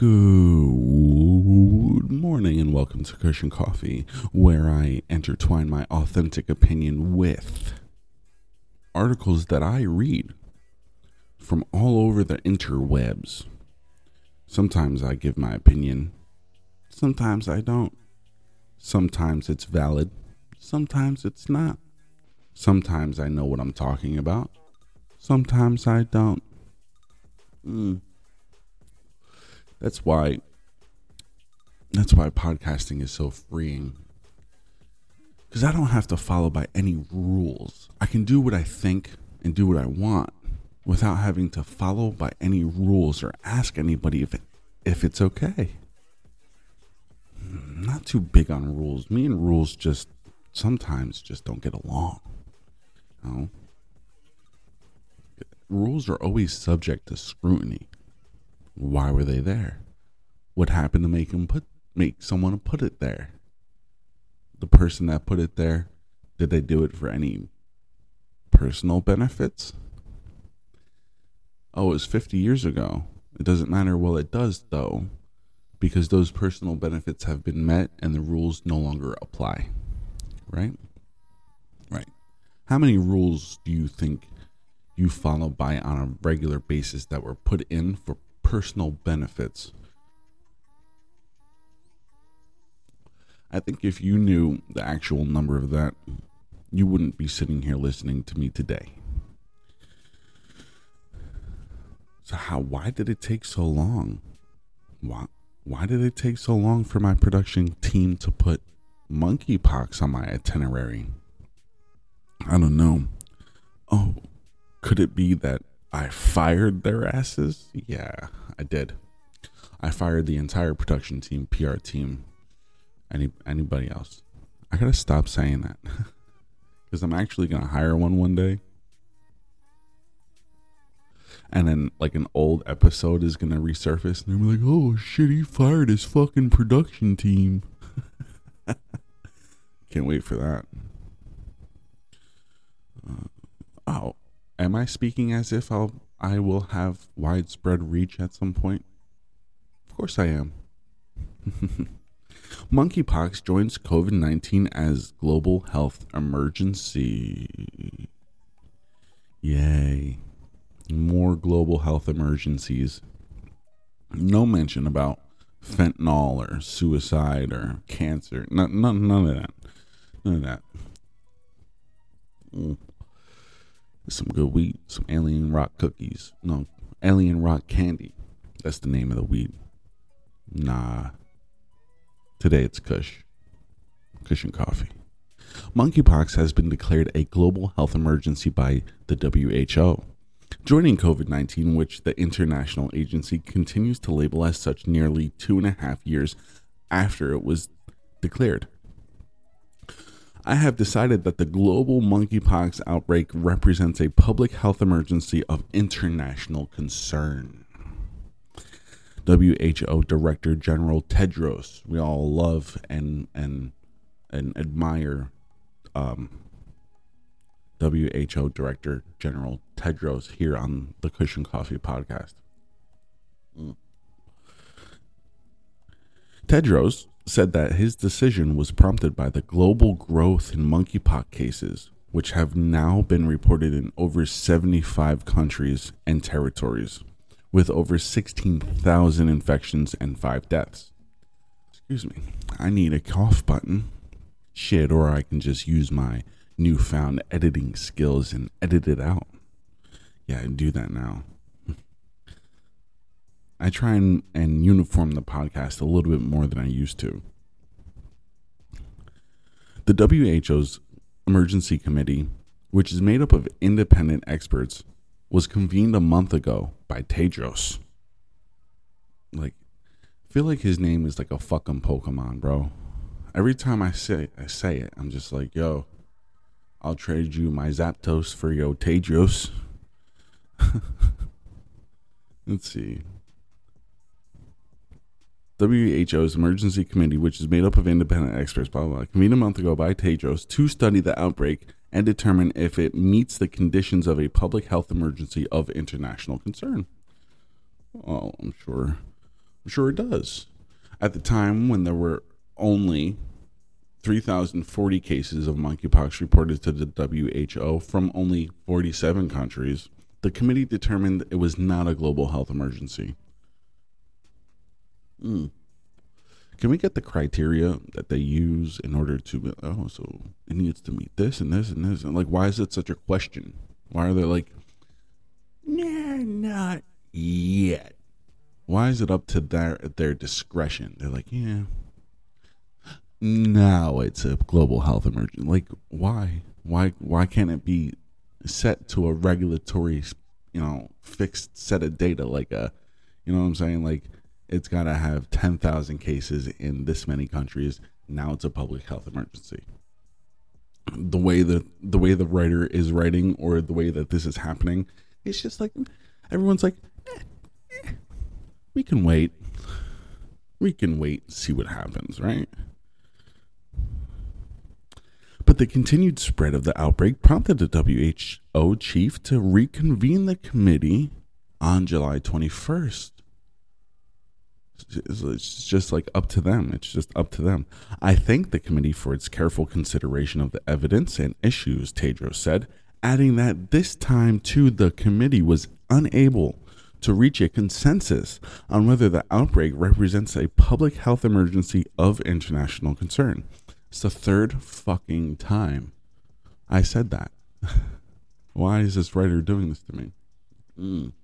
Good morning and welcome to Cushion Coffee, where I intertwine my authentic opinion with articles that I read from all over the interwebs. Sometimes I give my opinion, sometimes I don't. Sometimes it's valid, sometimes it's not. Sometimes I know what I'm talking about, sometimes I don't. That's why podcasting is so freeing. Because I don't have to follow by any rules. I can do what I think and do what I want without having to follow by any rules or ask anybody if it's okay. I'm not too big on rules. Me and rules sometimes don't get along. You know? Rules are always subject to scrutiny. Why were they there? What happened to make someone put it there? The person that put it there, did they do it for any personal benefits? Oh, it was 50 years ago. It doesn't matter. Well, it does though, because those personal benefits have been met and the rules no longer apply. Right? Right. How many rules do you think you follow by on a regular basis that were put in for personal benefits? I think if you knew the actual number of that, you wouldn't be sitting here listening to me today. So why did it take so long? Why did it take so long for my production team to put monkeypox on my itinerary? I don't know. Oh, could it be that I fired their asses? Yeah, I did. I fired the entire production team, PR team, anybody else. I gotta stop saying that because I'm actually gonna hire one day, and then like an old episode is gonna resurface, and they're like, "Oh shit, he fired his fucking production team." Can't wait for that. Am I speaking as if I will have widespread reach at some point? Of course I am. Monkeypox joins COVID-19 as global health emergency. Yay. More global health emergencies. No mention about fentanyl or suicide or cancer. None of that. None of that. Some good weed, some alien rock cookies. No, alien rock candy. That's the name of the weed. Nah. Today it's Cushion Coffee. Monkeypox has been declared a global health emergency by the WHO, joining COVID-19, which the international agency continues to label as such nearly 2.5 years after it was declared. I have decided that the global monkeypox outbreak represents a public health emergency of international concern. WHO Director General Tedros, we all love and admire WHO Director General Tedros here on the Cushion Coffee podcast. Tedros said that his decision was prompted by the global growth in monkeypox cases, which have now been reported in over 75 countries and territories, with over 16,000 infections and 5 deaths. Excuse me, I need a cough button. Shit, or I can just use my newfound editing skills and edit it out. Yeah, I do that now. I try and uniform the podcast a little bit more than I used to. The WHO's Emergency Committee, which is made up of independent experts, was convened a month ago by Tedros. Like, I feel like his name is like a fucking Pokemon, bro. Every time I say it, I'm just like, yo, I'll trade you my Zapdos for your Tedros. Let's see. WHO's Emergency Committee, which is made up of independent experts, blah, blah, blah, convened a month ago by Tedros to study the outbreak and determine if it meets the conditions of a public health emergency of international concern. Well, I'm sure Sure, it does. At the time when there were only 3,040 cases of monkeypox reported to the WHO from only 47 countries, the committee determined it was not a global health emergency. Can we get the criteria that they use in order to, so it needs to meet this and this and this? And like, why is it such a question? Why are they like, nah, not yet? Why is it up to their discretion? They're like, yeah, now it's a global health emergency. Like, why? Why can't it be set to a regulatory, fixed set of data? Like you know what I'm saying? Like, it's got to have 10,000 cases in this many countries. Now it's a public health emergency. The way the writer is writing, or the way that this is happening, it's just like everyone's like, we can wait. We can wait and see what happens, right? But the continued spread of the outbreak prompted the WHO chief to reconvene the committee on July 21st. It's just like up to them. It's just up to them. I thank the committee for its careful consideration of the evidence and issues, Tedros said, adding that this time, too, the committee was unable to reach a consensus on whether the outbreak represents a public health emergency of international concern. It's the third fucking time I said that. Why is this writer doing this to me?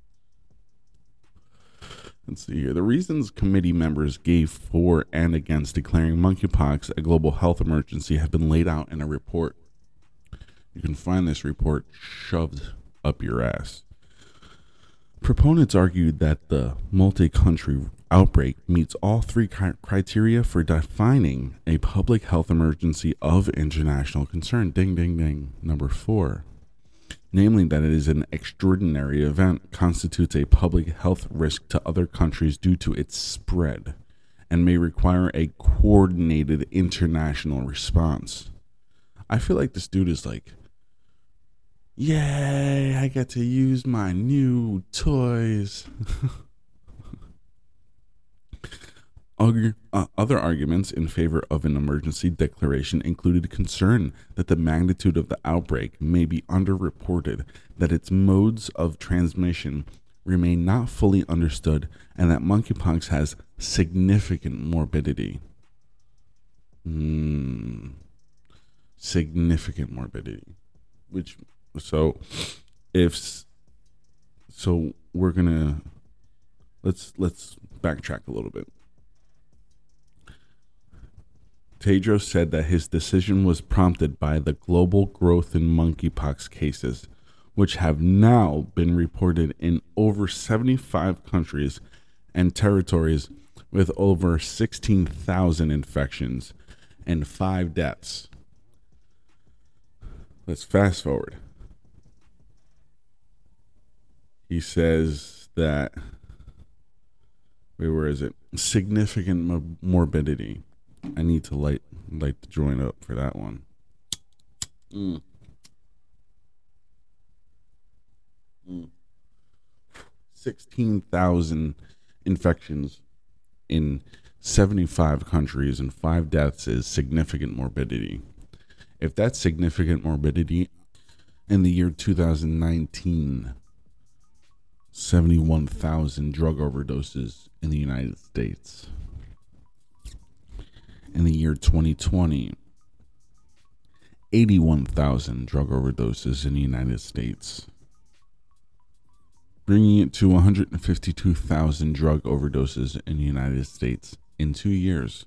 Let's see here. The reasons committee members gave for and against declaring monkeypox a global health emergency have been laid out in a report. You can find this report shoved up your ass. Proponents argued that the multi-country outbreak meets all three criteria for defining a public health emergency of international concern. Ding, ding, ding. Number 4. Namely, that it is an extraordinary event, constitutes a public health risk to other countries due to its spread, and may require a coordinated international response. I feel like this dude is like, yay, I get to use my new toys. Other arguments in favor of an emergency declaration included concern that the magnitude of the outbreak may be underreported, that its modes of transmission remain not fully understood, and that monkeypox has significant morbidity. Significant morbidity. We're gonna let's backtrack a little bit. Tedros said that his decision was prompted by the global growth in monkeypox cases, which have now been reported in over 75 countries and territories, with over 16,000 infections and 5 deaths. Let's fast forward. He says that, where is it? Significant morbidity. I need to light the joint up for that one. 16,000 infections in 75 countries and 5 deaths is significant morbidity. If that's significant morbidity, in the year 2019, 71,000 drug overdoses in the United States. In the year 2020, 81,000 drug overdoses in the United States, bringing it to 152,000 drug overdoses in the United States in 2 years.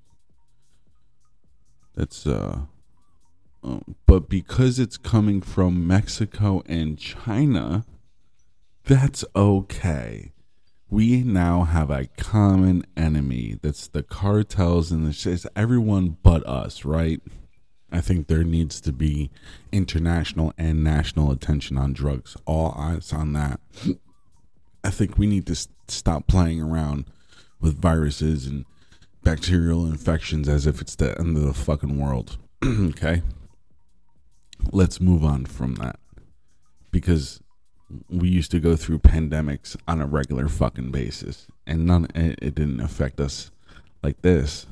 That's but because it's coming from Mexico and China, that's okay. We now have a common enemy. That's the cartels and it's everyone but us, right? I think there needs to be international and national attention on drugs. All eyes on that. I think we need to stop playing around with viruses and bacterial infections as if it's the end of the fucking world. Okay? Let's move on from that. Because we used to go through pandemics on a regular fucking basis, and it didn't affect us like this.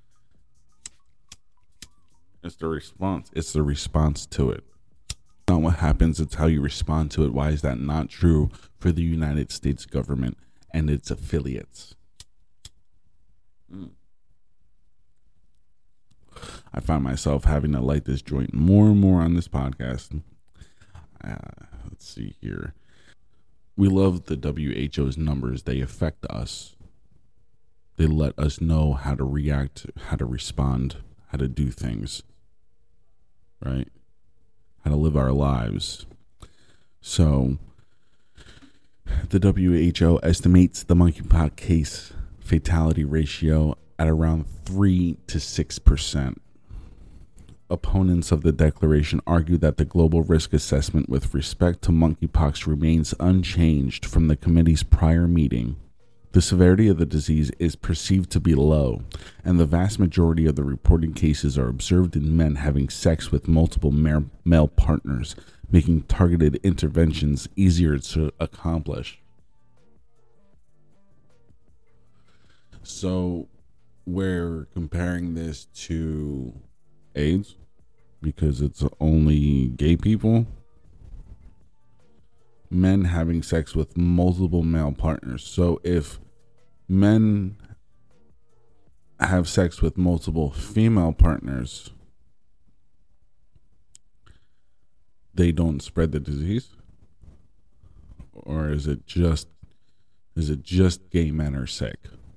It's the response. It's the response to it. Not what happens, it's how you respond to it. Why is that not true for the United States government and its affiliates? I find myself having to light this joint more and more on this podcast. Let's see here. We love the WHO's numbers. They affect us. They let us know how to react, how to respond, how to do things, right? How to live our lives. So, the WHO estimates the monkeypox case fatality ratio at around 3 to 6%. Opponents of the declaration argue that the global risk assessment with respect to monkeypox remains unchanged from the committee's prior meeting. The severity of the disease is perceived to be low, and the vast majority of the reported cases are observed in men having sex with multiple male partners, making targeted interventions easier to accomplish. So, we're comparing this to AIDS because it's only gay people. Men having sex with multiple male partners. So if men have sex with multiple female partners, they don't spread the disease? Or is it just gay men are sick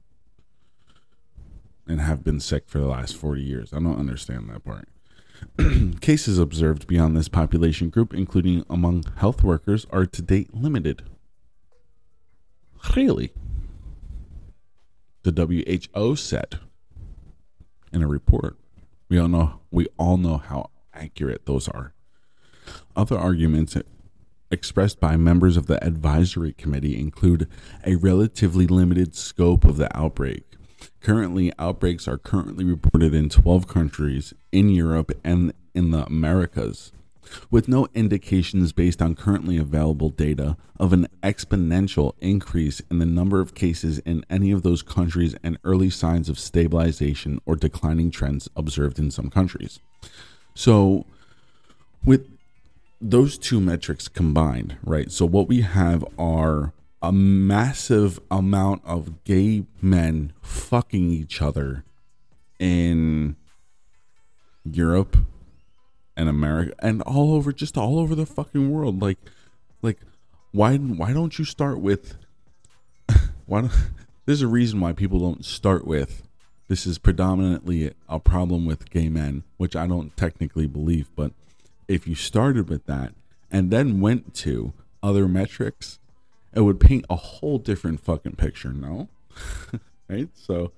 and have been sick for the last 40 years? I don't understand that part. Cases observed beyond this population group, including among health workers, are to date limited. Really? The WHO said in a report. We all know how accurate those are. Other arguments expressed by members of the advisory committee include a relatively limited scope of the outbreak. Currently, outbreaks are currently reported in 12 countries in Europe and in the Americas, with no indications based on currently available data of an exponential increase in the number of cases in any of those countries and early signs of stabilization or declining trends observed in some countries. So, with those two metrics combined, right? So what we have are a massive amount of gay men fucking each other in Europe and America and all over the fucking world. Like why don't you start with there's a reason why people don't start with this is predominantly a problem with gay men, which I don't technically believe, but if you started with that and then went to other metrics, it would paint a whole different fucking picture, no? Right? So,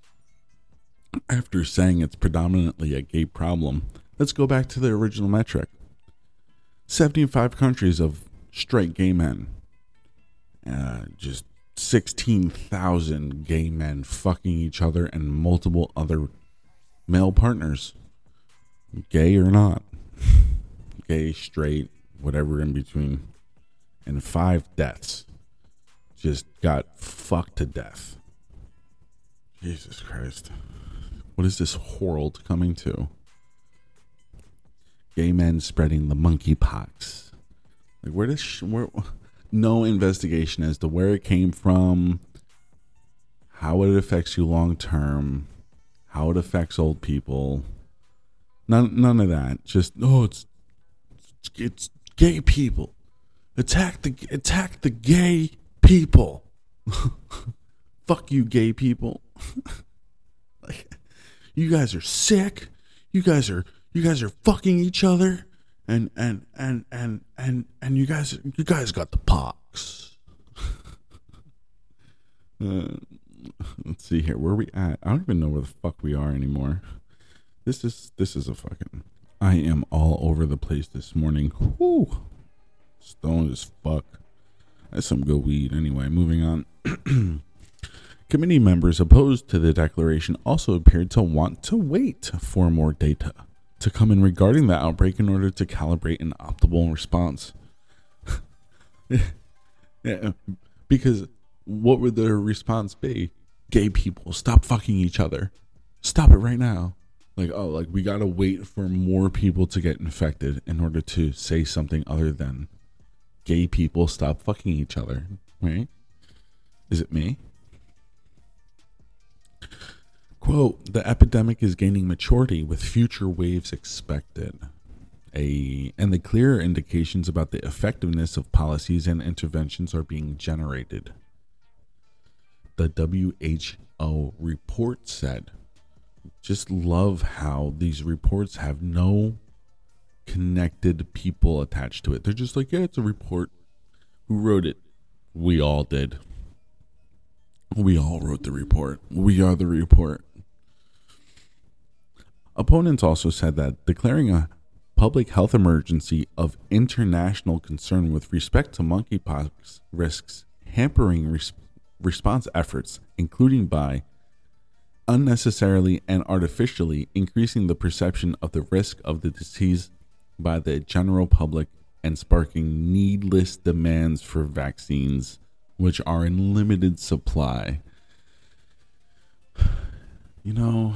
after saying it's predominantly a gay problem, let's go back to the original metric. 75 countries of straight gay men. Just 16,000 gay men fucking each other and multiple other male partners. Gay or not. Gay, straight, whatever in between. And 5 deaths. Just got fucked to death. Jesus Christ. What is this world coming to? Gay men spreading the monkeypox. Like where no investigation as to where it came from, how it affects you long term, how it affects old people. None of that. Just it's gay people. Attack the gay people. Fuck you, gay people. Like, you guys are sick. You guys are fucking each other, and you guys got the pox. Let's see here. Where are we at? I don't even know where the fuck we are anymore. This is a fucking. I am all over the place this morning. Whoo. Stoned as fuck. That's some good weed. Anyway, moving on. Committee members opposed to the declaration also appeared to want to wait for more data to come in regarding the outbreak in order to calibrate an optimal response. Yeah, because what would their response be? Gay people, stop fucking each other. Stop it right now. Like, oh, like we gotta wait for more people to get infected in order to say something other than gay people stop fucking each other, right? Is it me? Quote, the epidemic is gaining maturity with future waves expected. And the clearer indications about the effectiveness of policies and interventions are being generated. The WHO report said. Just love how these reports have no connected people attached to it. They're just like, yeah, it's a report. Who wrote it? We all did. We all wrote the report. We are the report. Opponents also said that declaring a public health emergency of international concern with respect to monkeypox risks hampering response efforts, including by unnecessarily and artificially increasing the perception of the risk of the disease by the general public and sparking needless demands for vaccines, which are in limited supply. You know,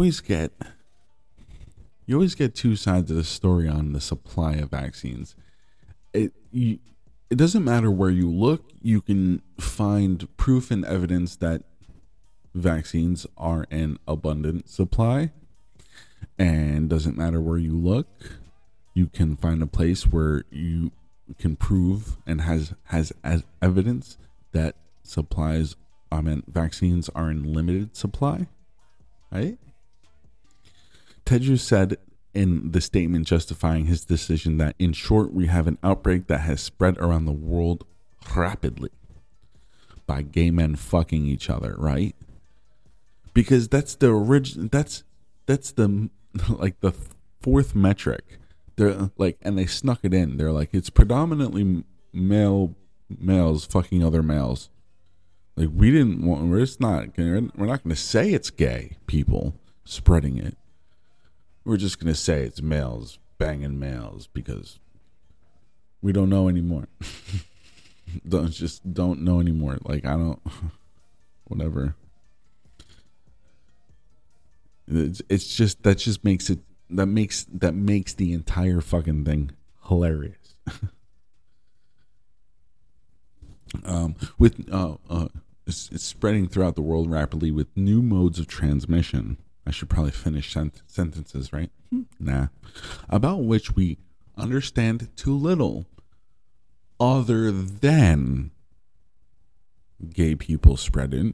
you always get two sides of the story on the supply of vaccines. It doesn't matter where you look, you can find proof and evidence that vaccines are in abundant supply. And doesn't matter where you look, you can find a place where you can prove and has as evidence that vaccines are in limited supply, right? Tedros said in the statement justifying his decision that, in short, we have an outbreak that has spread around the world rapidly by gay men fucking each other, right? Because that's the origin. That's the like the fourth metric. They're like, and they snuck it in. They're like, it's predominantly males fucking other males. Like, we're not going to say it's gay people spreading it. We're just going to say it's males banging males because we don't know anymore. don't know anymore. Like, whatever. It's just, that makes the entire fucking thing hilarious. It's spreading throughout the world rapidly with new modes of transmission. I should probably finish sentences, right? Nah. About which we understand too little other than gay people spread it,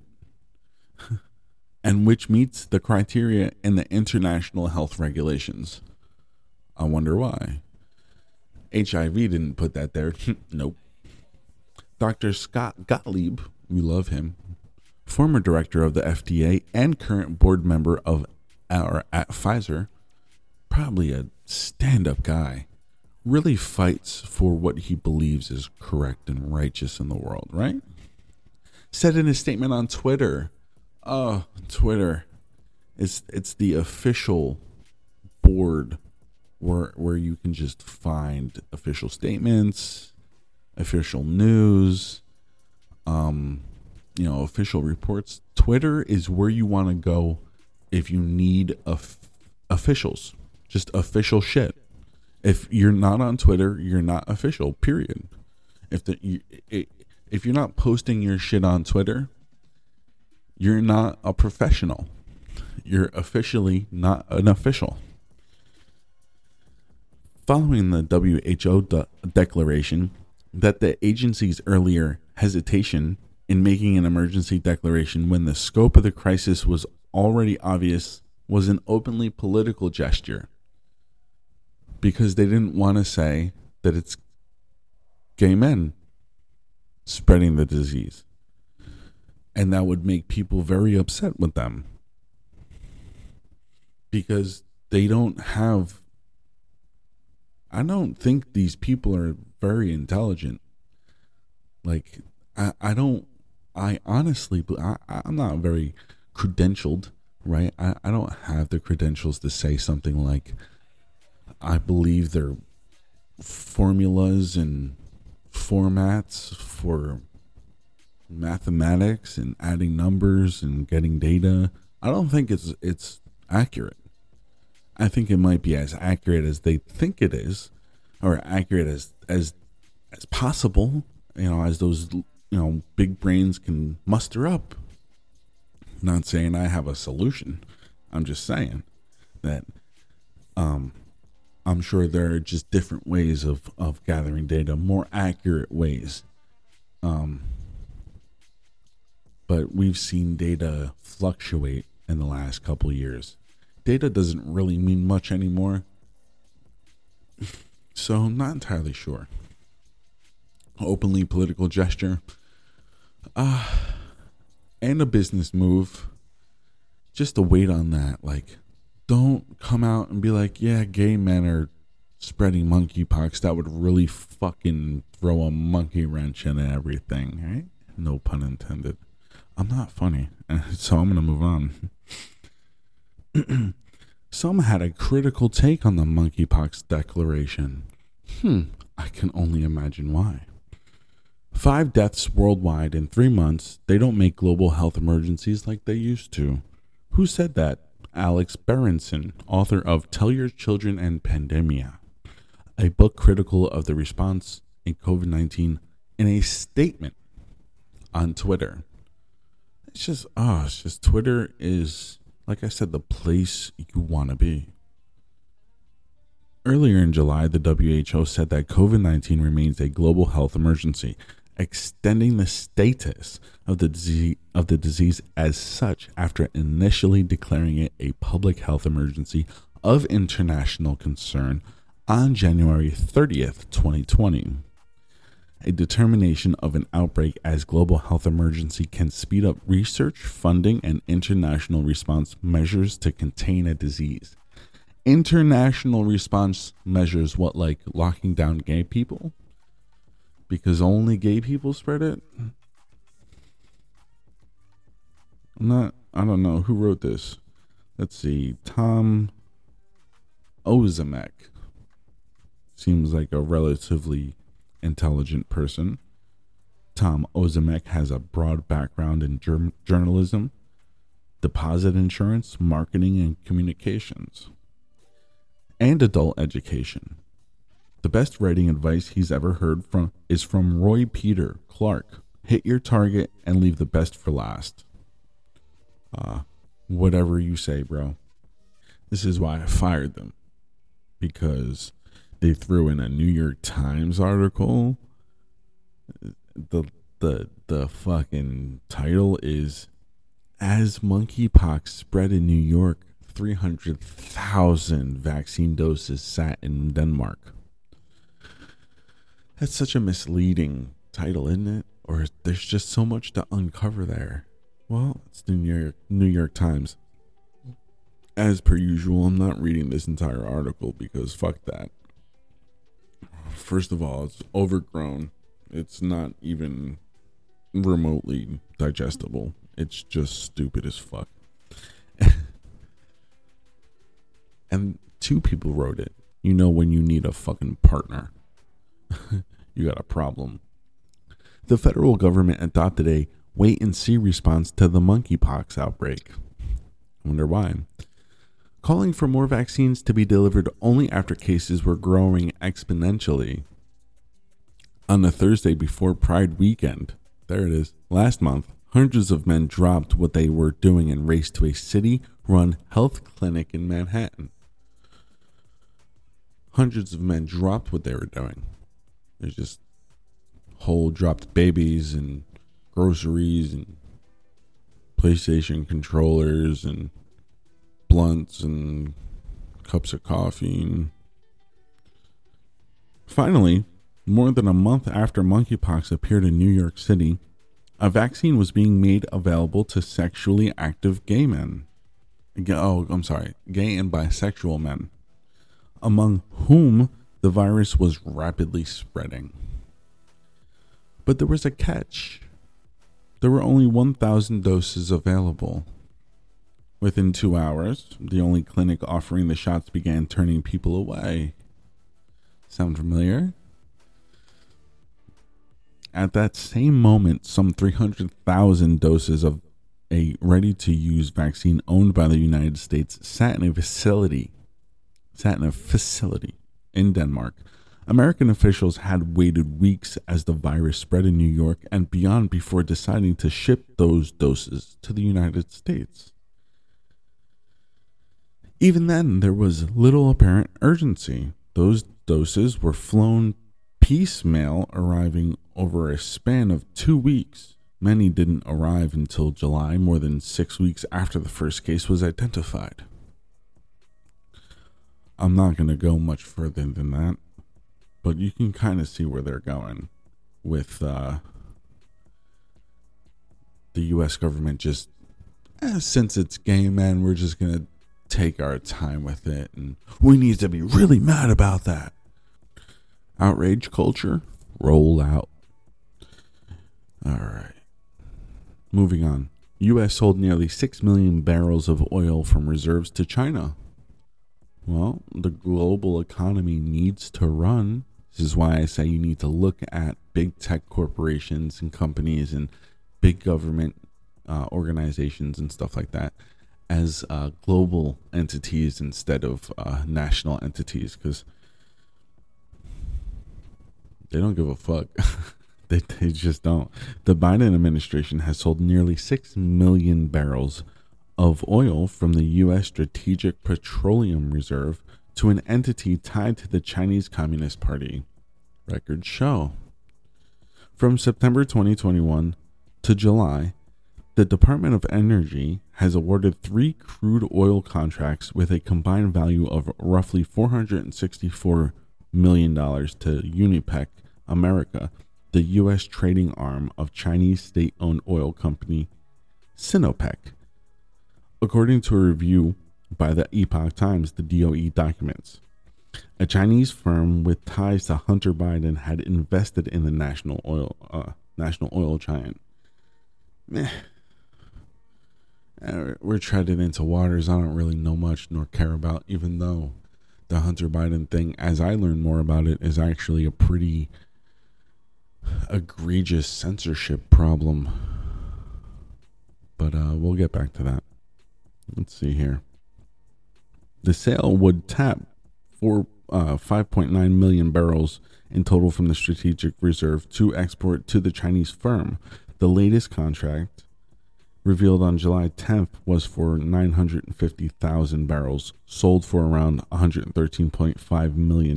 and which meets the criteria in the international health regulations. I wonder why. HIV didn't put that there. Nope. Dr. Scott Gottlieb, we love him, former director of the FDA and current board member at Pfizer, probably a stand-up guy, really fights for what he believes is correct and righteous in the world, right? Said in a statement on Twitter, Twitter, it's the official board where you can just find official statements, official news, official reports. Twitter is where you want to go if you need officials, just official shit. If you're not on Twitter, you're not official, period. If you're not posting your shit on Twitter, you're not a professional. You're officially not an official. Following the WHO declaration that the agency's earlier hesitation in making an emergency declaration when the scope of the crisis was already obvious was an openly political gesture, because they didn't want to say that it's gay men spreading the disease, and that would make people very upset with them, because I don't think these people are very intelligent. Like, I'm not very credentialed, right? I don't have the credentials to say something like, I believe their formulas and formats for mathematics and adding numbers and getting data. I don't think it's accurate. I think it might be as accurate as they think it is, or accurate as possible, as those big brains can muster up. Not saying I have a solution. I'm just saying that I'm sure there are just different ways of gathering data, more accurate ways. But we've seen data fluctuate in the last couple of years. Data doesn't really mean much anymore. So I'm not entirely sure. Openly political gesture. And a business move. Just to wait on that. Like, don't come out and be like, yeah, gay men are spreading monkeypox. That would really fucking throw a monkey wrench in everything, right? No pun intended. I'm not funny, so I'm going to move on. Some had a critical take on the monkeypox declaration. I can only imagine why. 5 deaths worldwide in 3 months. They don't make global health emergencies like they used to. Who said that? Alex Berenson, author of Tell Your Children and Pandemia, a book critical of the response in COVID-19, in a statement on Twitter. It's just Twitter is, like I said, the place you want to be. Earlier in July, the WHO said that COVID-19 remains a global health emergency, extending the status of the disease as such after initially declaring it a public health emergency of international concern on January 30th, 2020. A determination of an outbreak as global health emergency can speed up research, funding, and international response measures to contain a disease. International response measures, what, like locking down gay people? Because only gay people spread it? I don't know. Who wrote this? Let's see. Tom Ozimek. Seems like a relatively intelligent person. Tom Ozimek has a broad background in journalism, deposit insurance, marketing, and communications, and adult education. The best writing advice he's ever heard is from Roy Peter Clark. Hit your target and leave the best for last. Whatever you say, bro. This is why I fired them. Because they threw in a New York Times article. The fucking title is, as monkeypox spread in New York, 300,000 vaccine doses sat in Denmark. That's such a misleading title, isn't it? Or there's just so much to uncover there. Well, it's the New York Times. As per usual, I'm not reading this entire article because fuck that. First of all, it's overgrown. It's not even remotely digestible. It's just stupid as fuck. And 2 people wrote it. When you need a fucking partner, you got a problem. The federal government adopted a wait-and-see response to the monkeypox outbreak. I wonder why. Calling for more vaccines to be delivered only after cases were growing exponentially. On the Thursday before Pride weekend, there it is, last month, hundreds of men dropped what they were doing and raced to a city-run health clinic in Manhattan. Hundreds of men dropped what they were doing. There's just whole dropped babies and groceries and PlayStation controllers and blunts and cups of coffee. And finally, more than a month after monkeypox appeared in New York City, a vaccine was being made available to sexually active gay men. Gay and bisexual men, among whom the virus was rapidly spreading. But there was a catch. There were only 1,000 doses available. Within 2 hours, the only clinic offering the shots began turning people away. Sound familiar? At that same moment, some 300,000 doses of a ready-to-use vaccine owned by the United States sat in a facility in Denmark. American officials had waited weeks as the virus spread in New York and beyond before deciding to ship those doses to the United States. Even then, there was little apparent urgency. Those doses were flown piecemeal, arriving over a span of 2 weeks. Many didn't arrive until July, more than 6 weeks after the first case was identified. I'm not going to go much further than that, but you can kind of see where they're going with the U.S. government just, since it's gay men, we're just going to take our time with it, and we need to be really mad about that. Outrage culture, roll out. All right. Moving on. U.S. sold nearly 6 million barrels of oil from reserves to China. Well, the global economy needs to run. This is why I say you need to look at big tech corporations and companies and big government organizations and stuff like that as global entities instead of national entities, because they don't give a fuck. They just don't. The Biden administration has sold nearly 6 million barrels of oil from the U.S. Strategic Petroleum Reserve to an entity tied to the Chinese Communist Party. Records show. From September 2021 to July, the Department of Energy has awarded 3 crude oil contracts with a combined value of roughly $464 million to Unipec America, the U.S. trading arm of Chinese state-owned oil company Sinopec. According to a review by the Epoch Times, the DOE documents, a Chinese firm with ties to Hunter Biden had invested in the national oil giant. We're treading into waters I don't really know much nor care about, even though the Hunter Biden thing, as I learn more about it, is actually a pretty egregious censorship problem. But we'll get back to that. Let's see here. The sale would tap for 5.9 million barrels in total from the strategic reserve to export to the Chinese firm. The latest contract, revealed on July 10th, was for 950,000 barrels, sold for around $113.5 million.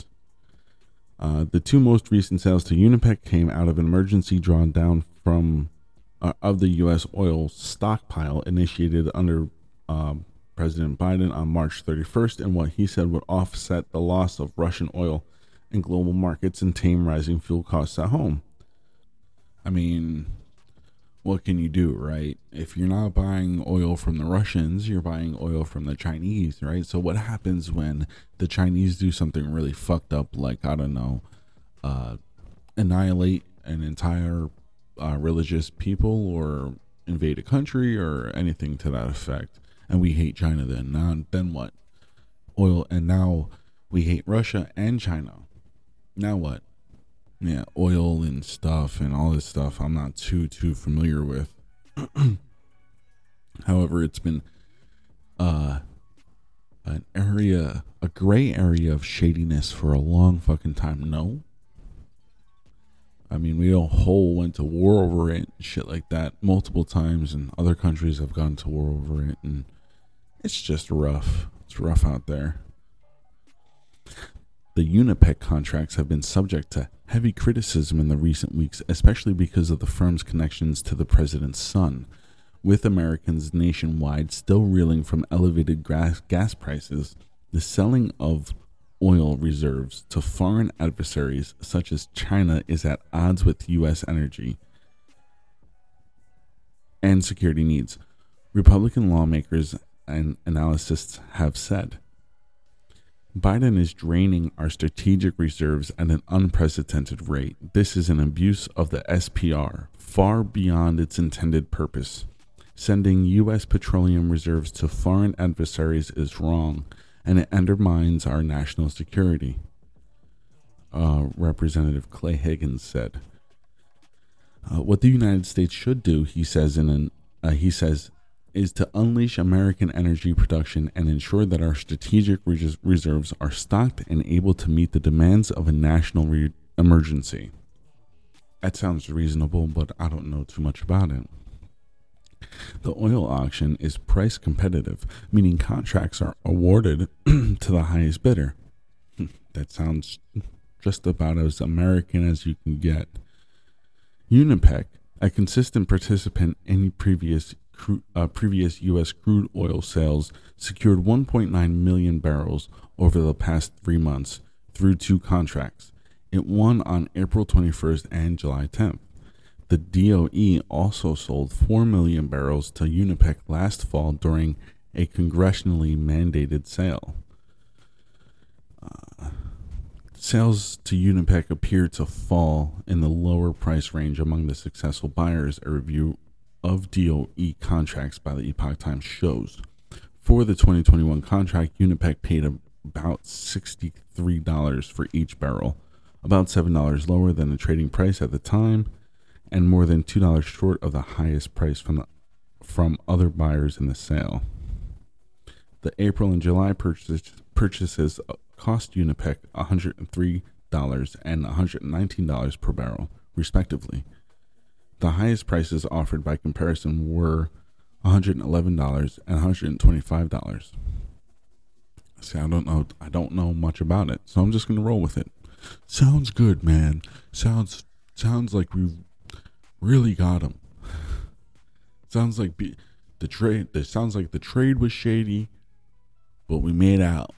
The 2 most recent sales to Unipec came out of an emergency drawdown from of the U.S. oil stockpile initiated under President Biden on March 31st, and what he said would offset the loss of Russian oil in global markets and tame rising fuel costs at home. I mean, what can you do, right? If you're not buying oil from the Russians, you're buying oil from the Chinese, right? So what happens when the Chinese do something really fucked up, like, I don't know, annihilate an entire religious people or invade a country or anything to that effect, and we hate China then what? Oil, and now we hate Russia and China. Now what? Yeah, oil and stuff and all this stuff I'm not too familiar with. However, it's been a gray area of shadiness for a long fucking time. No, I mean, we whole went to war over it and shit like that multiple times, and other countries have gone to war over it, and it's just rough. It's rough out there. The Unipec contracts have been subject to heavy criticism in the recent weeks, especially because of the firm's connections to the president's son. With Americans nationwide still reeling from elevated gas prices, the selling of oil reserves to foreign adversaries such as China is at odds with U.S. energy and security needs, Republican lawmakers and analysts have said. Biden is draining our strategic reserves at an unprecedented rate. This is an abuse of the SPR, far beyond its intended purpose. Sending U.S. petroleum reserves to foreign adversaries is wrong, and it undermines our national security, Representative Clay Higgins said. What the United States should do, he says is to unleash American energy production and ensure that our strategic reserves are stocked and able to meet the demands of a national emergency. That sounds reasonable, but I don't know too much about it. The oil auction is price competitive, meaning contracts are awarded to the highest bidder. That sounds just about as American as you can get. UNIPEC, a consistent participant in previous U.S. crude oil sales, secured 1.9 million barrels over the past 3 months through 2 contracts. It won on April 21st and July 10th. The DOE also sold 4 million barrels to UNIPEC last fall during a congressionally mandated sale. Sales to UNIPEC appear to fall in the lower price range among the successful buyers, a review of DOE contracts by the Epoch Times shows. For the 2021 contract, UNIPEC paid about $63 for each barrel, about $7 lower than the trading price at the time, and more than $2 short of the highest price from other buyers in the sale. The April and July purchases cost UNIPEC $103 and $119 per barrel, respectively. The highest prices offered by comparison were $111 and $125. See, I don't know much about it, so I'm just gonna roll with it. Sounds good, man. Sounds like we've really got him. Sounds like the trade. It sounds like the trade was shady, but we made out.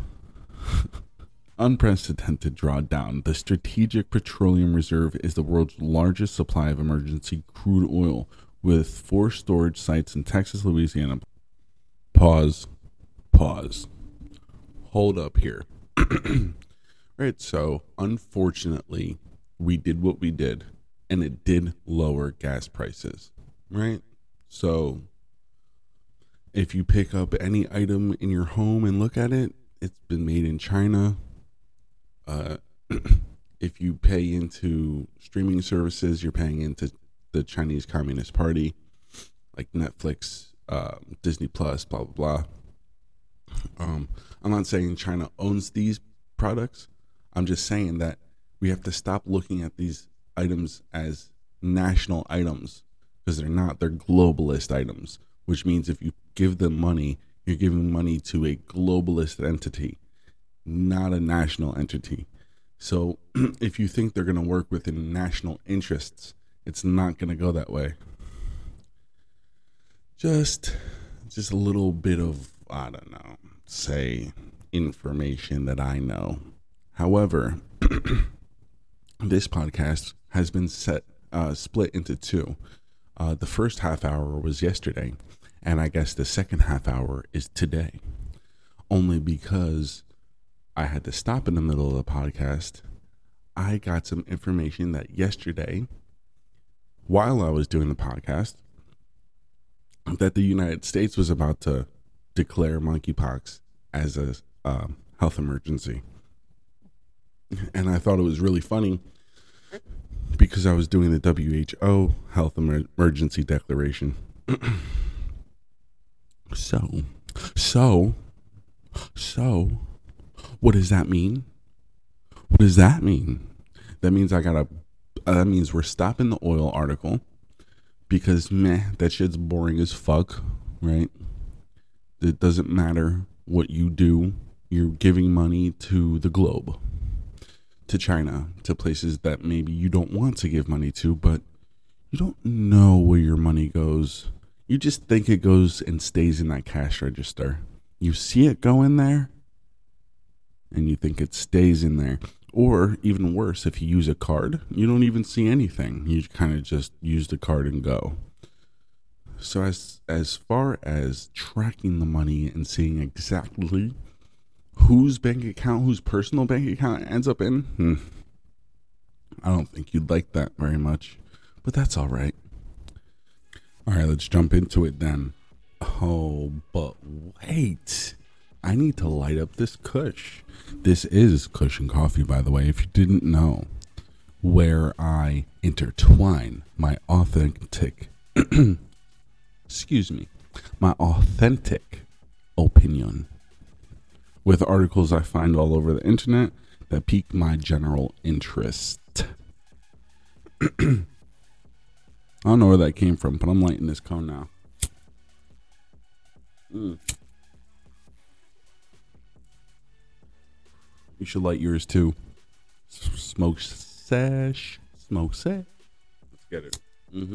Unprecedented drawdown. The Strategic Petroleum Reserve is the world's largest supply of emergency crude oil, with 4 storage sites in Texas, Louisiana. Pause. Hold up here. Right, so unfortunately, we did what we did, and it did lower gas prices, right? So if you pick up any item in your home and look at it, it's been made in China. If you pay into streaming services, you're paying into the Chinese Communist Party, like Netflix, Disney Plus, blah, blah, blah. I'm not saying China owns these products. I'm just saying that we have to stop looking at these items as national items, because they're not. They're globalist items, which means if you give them money, you're giving money to a globalist entity, not a national entity. So if you think they're going to work within national interests, it's not going to go that way. Just a little bit of, I don't know, say information that I know. However, this podcast has been split into 2. The first half hour was yesterday, and I guess the second half hour is today. Only because I had to stop in the middle of the podcast. I got some information that yesterday, while I was doing the podcast, that the United States was about to declare monkeypox as a health emergency. And I thought it was really funny because I was doing the WHO health emergency declaration. So, what does that mean? What does that mean? That means that means we're stopping the oil article because that shit's boring as fuck, right? It doesn't matter what you do. You're giving money to the globe, to China, to places that maybe you don't want to give money to, but you don't know where your money goes. You just think it goes and stays in that cash register. You see it go in there, and you think it stays in there. Or even worse, if you use a card, you don't even see anything. You kind of just use the card and go. So as far as tracking the money and seeing exactly whose bank account, whose personal bank account it ends up in, I don't think you'd like that very much. But that's all right. All right, let's jump into it then. Oh, but wait. I need to light up this Kush. This is Kush and Coffee, by the way, if you didn't know. where I intertwine my authentic, my authentic opinion with articles I find all over the internet that pique my general interest. I don't know where that came from, but I'm lighting this cone now. You should light yours too. Smoke sesh. Let's get it.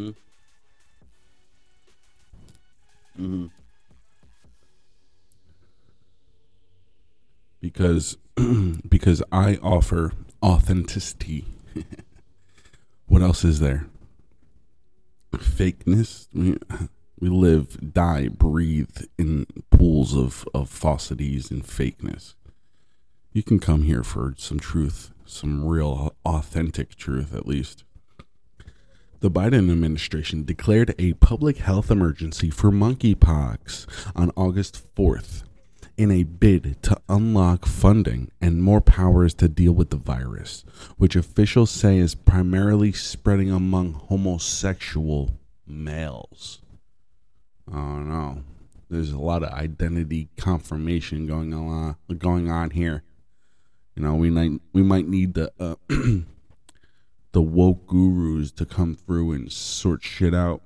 Because I offer authenticity. What else is there? Fakeness. We live, die, breathe in pools of falsities and fakeness. You can come here for some truth, some real authentic truth at least. The Biden administration declared a public health emergency for monkeypox on August 4th in a bid to unlock funding and more powers to deal with the virus, which officials say is primarily spreading among homosexual males. Oh no, there's a lot of identity confirmation going on here. You know, we might need the the woke gurus to come through and sort shit out.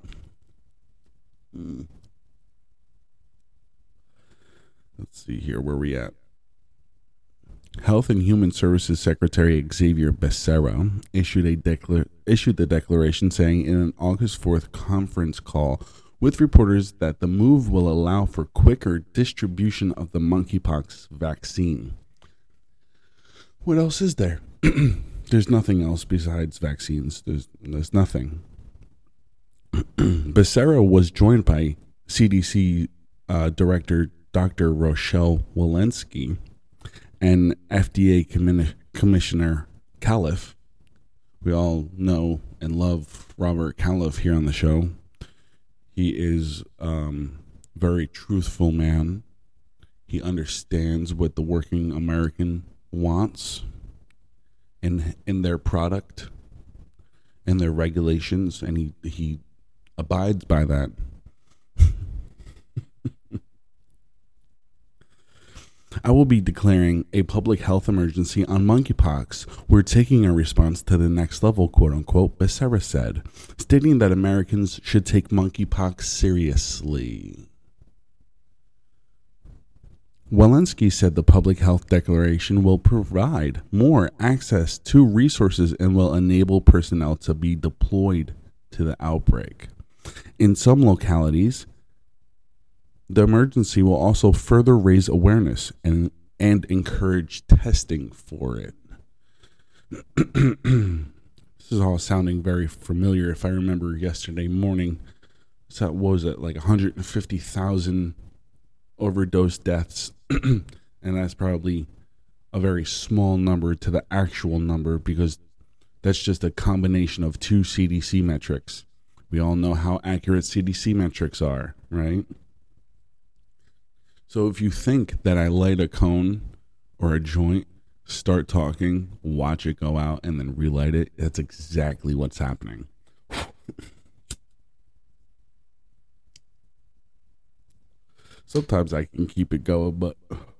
Let's see here, where we at? Health and Human Services Secretary Xavier Becerra issued the declaration saying in an August 4th conference call with reporters that the move will allow for quicker distribution of the monkeypox vaccine. What else is there? There's nothing else besides vaccines. There's nothing. Becerra was joined by CDC Director Dr. Rochelle Walensky and FDA Commissioner Califf. We all know and love Robert Califf here on the show. He is very truthful man. He understands what the working American wants in their product and their regulations, and he abides by that. I will be declaring a public health emergency on monkeypox. We're taking our response to the next level, quote unquote, Becerra said, stating that Americans should take monkeypox seriously. Walensky said the public health declaration will provide more access to resources and will enable personnel to be deployed to the outbreak. In some localities, the emergency will also further raise awareness and encourage testing for it. This is all sounding very familiar. If I remember yesterday morning, so what was it, like 150,000 overdose deaths, and that's probably a very small number to the actual number because that's just a combination of two CDC metrics. We all know how accurate CDC metrics are, right? So if you think that I light a cone or a joint, start talking, watch it go out, and then relight it, that's exactly what's happening. Sometimes I can keep it going, but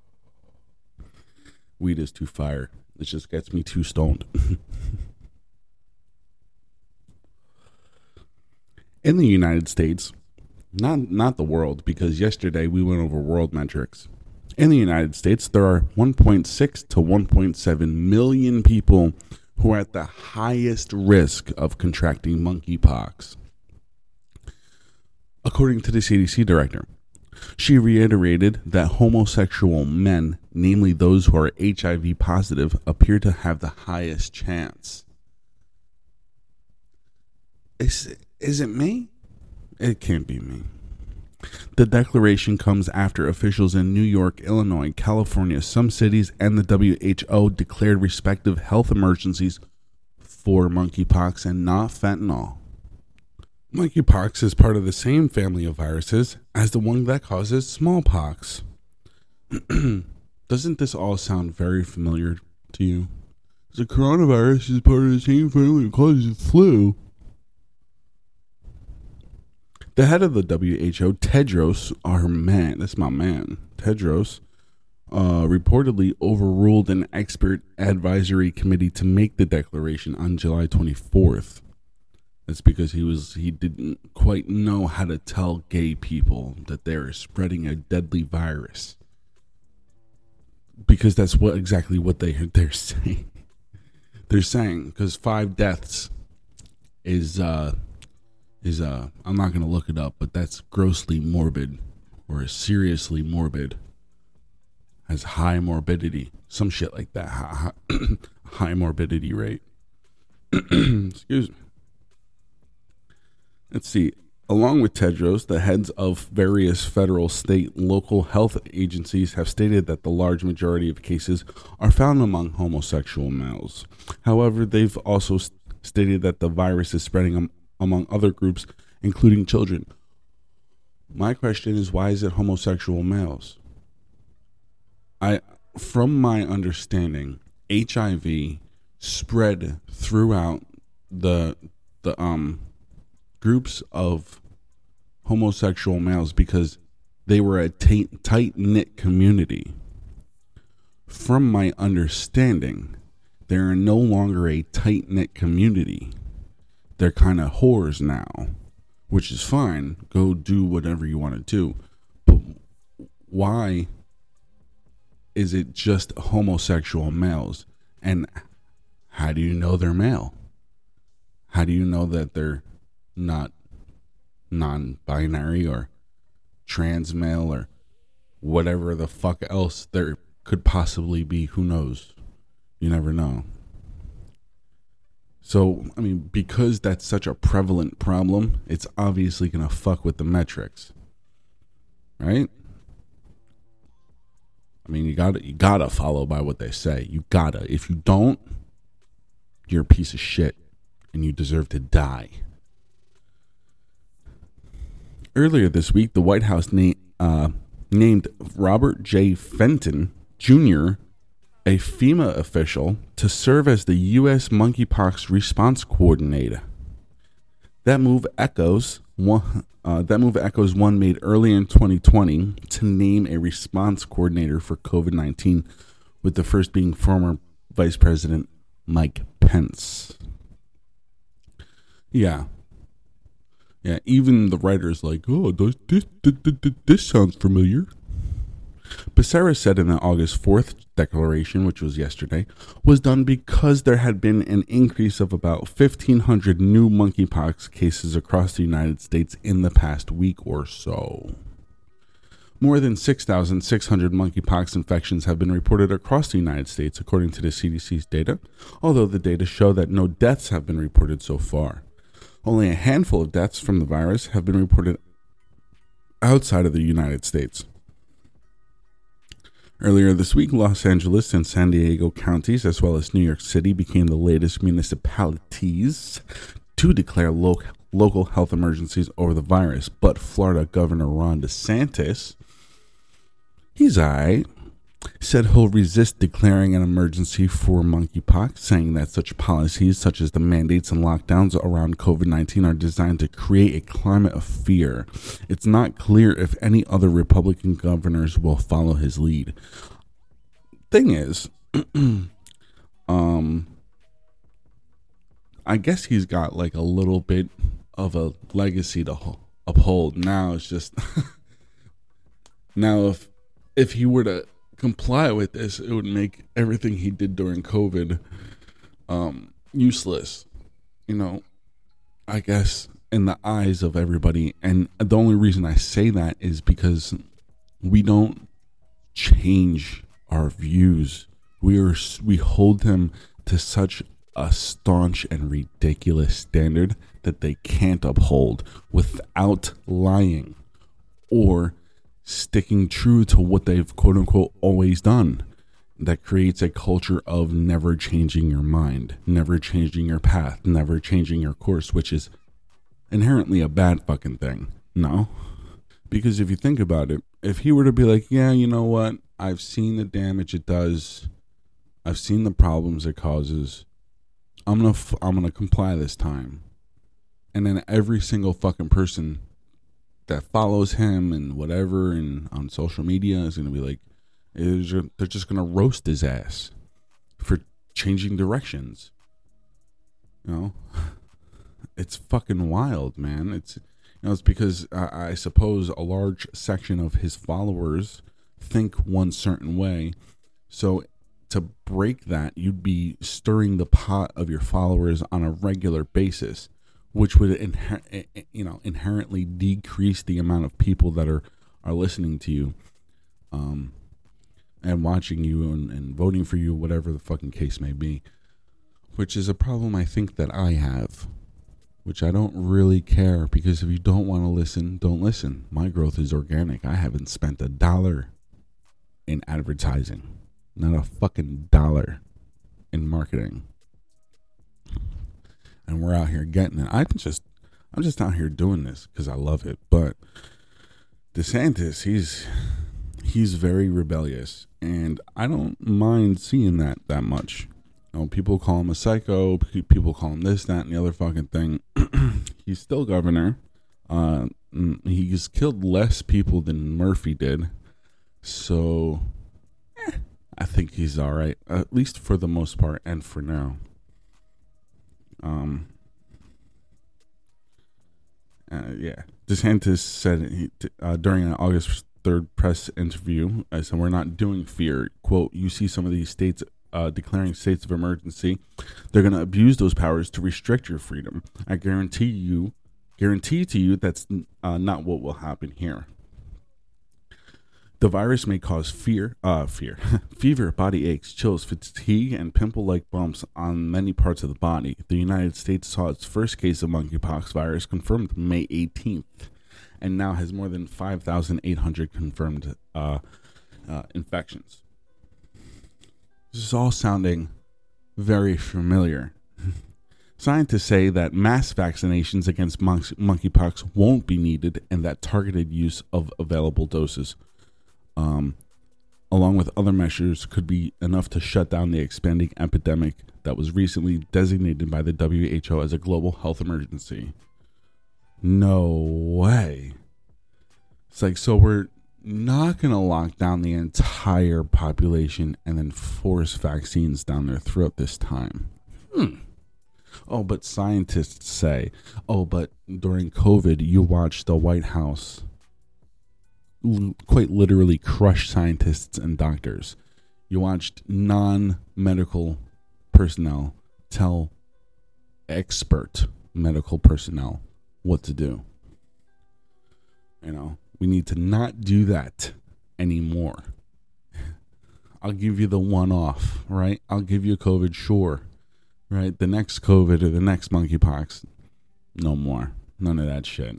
weed is too fire. It just gets me too stoned. In the United States, not the world, because yesterday we went over world metrics. In the United States, there are 1.6 to 1.7 million people who are at the highest risk of contracting monkeypox. According to the CDC director, she reiterated that homosexual men, namely those who are HIV positive, appear to have the highest chance. Is it me? It can't be me. The declaration comes after officials in New York, Illinois, California, some cities, and the WHO declared respective health emergencies for monkeypox and not fentanyl. Monkeypox is part of the same family of viruses as the one that causes smallpox. Doesn't this all sound very familiar to you? The coronavirus is part of the same family that causes the flu. The head of the WHO, Tedros, that's my man, Tedros, reportedly overruled an expert advisory committee to make the declaration on July 24th. That's because he didn't quite know how to tell gay people that they're spreading a deadly virus. Because that's exactly what they're saying. They're saying because 5 deaths is I'm not gonna look it up, but that's grossly morbid or seriously morbid. Has high morbidity, some shit like that. High morbidity rate. Excuse me. Let's see. Along with Tedros, the heads of various federal, state, and local health agencies have stated that the large majority of cases are found among homosexual males. However, they've also stated that the virus is spreading among other groups, including children. My question is, why is it homosexual males? From my understanding, HIV spread throughout the groups of homosexual males because they were a tight-knit community. From my understanding, they're no longer a tight-knit community. They're kind of whores now, which is fine. Go do whatever you want to do. But why is it just homosexual males? And how do you know they're male? How do you know that they're not non-binary or trans male or whatever the fuck else there could possibly be? Who knows? You never know. So, I mean, because that's such a prevalent problem, it's obviously going to fuck with the metrics. Right? I mean, you gotta follow by what they say. You gotta. If you don't, you're a piece of shit and you deserve to die. Earlier this week, the White House named Robert J. Fenton Jr., a FEMA official, to serve as the U.S. monkeypox response coordinator. That move echoes one made earlier in 2020 to name a response coordinator for COVID-19, with the first being former Vice President Mike Pence. Yeah, even the writer's like, oh, this sounds familiar. Becerra said in the August 4th declaration, which was yesterday, was done because there had been an increase of about 1,500 new monkeypox cases across the United States in the past week or so. More than 6,600 monkeypox infections have been reported across the United States, according to the CDC's data, although the data show that no deaths have been reported so far. Only a handful of deaths from the virus have been reported outside of the United States. Earlier this week, Los Angeles and San Diego counties, as well as New York City, became the latest municipalities to declare local health emergencies over the virus. But Florida Governor Ron DeSantis, he's alright, said he'll resist declaring an emergency for monkeypox, saying that such policies such as the mandates and lockdowns around COVID-19 are designed to create a climate of fear. It's not clear if any other Republican governors will follow his lead. Thing is, I guess he's got like a little bit of a legacy to uphold. Now it's just now if he were to comply with this, it would make everything he did during COVID useless, I guess, in the eyes of everybody. And the only reason I say that is because we don't change our views. We hold them to such a staunch and ridiculous standard that they can't uphold without lying or sticking true to what they've quote unquote always done. That creates a culture of never changing your mind, never changing your path, never changing your course, which is inherently a bad fucking thing. No? Because if you think about it, if he were to be like, yeah, you know what? I've seen the damage it does. I've seen the problems it causes. I'm gonna comply this time. And then every single fucking person that follows him and whatever and on social media is gonna be like, they're just gonna roast his ass for changing directions. You know, it's fucking wild, man. It's it's because I suppose a large section of his followers think one certain way. So to break that, you'd be stirring the pot of your followers on a regular basis, which would inherently decrease the amount of people that are listening to you, and watching you and voting for you, whatever the fucking case may be. Which is a problem I think that I have, which I don't really care, because if you don't want to listen, don't listen. My growth is organic. I haven't spent $1 in advertising, not a fucking dollar in marketing, and we're out here getting it. I'm just out here doing this because I love it. But DeSantis, he's very rebellious, and I don't mind seeing that much. You know, people call him a psycho. People call him this, that, and the other fucking thing. He's still governor. He's killed less people than Murphy did. So, I think he's all right, at least for the most part and for now. Yeah. DeSantis said during an August 3rd press interview, I said, "We're not doing fear." Quote, "You see some of these states declaring states of emergency. They're going to abuse those powers to restrict your freedom. I guarantee to you that's not what will happen here. The virus may cause fever, body aches, chills, fatigue, and pimple-like bumps on many parts of the body. The United States saw its first case of monkeypox virus confirmed May 18th, and now has more than 5,800 confirmed infections." This is all sounding very familiar. Scientists say that mass vaccinations against monkeypox won't be needed, and that targeted use of available doses, along with other measures, could be enough to shut down the expanding epidemic that was recently designated by the WHO as a global health emergency. No way. It's like, so we're not going to lock down the entire population and then force vaccines down their throat this time. Oh, but scientists say, but during COVID, you watched the White House quite literally crush scientists and doctors. You watched non-medical personnel tell expert medical personnel what to do. You know, we need to not do that anymore. I'll give you the one-off, right? I'll give you COVID, sure. Right? The next COVID or the next monkeypox, no more. None of that shit.